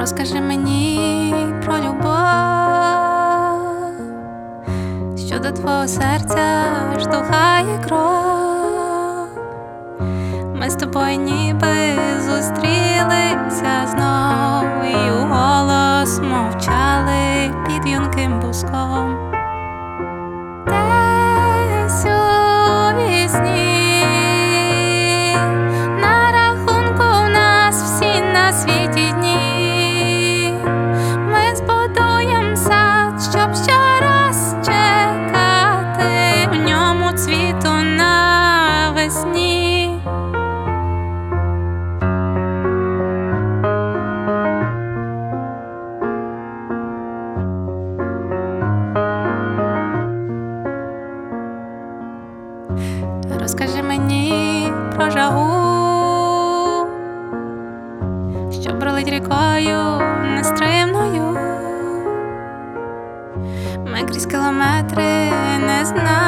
Розкажи мені про любов, що до твого серця штовхає кров. Ми з тобою ніби зустрілися знов, і у голос мовчали під юнким буском. Десь у вісні на рахунку в нас всі на світі дні. Ми збудуєм сад, щоб щораз чекати в ньому цвіту навесні. Розкажи мені про жагу, що бролить рікою нестримною. Ми крізь кілометри не знаємо,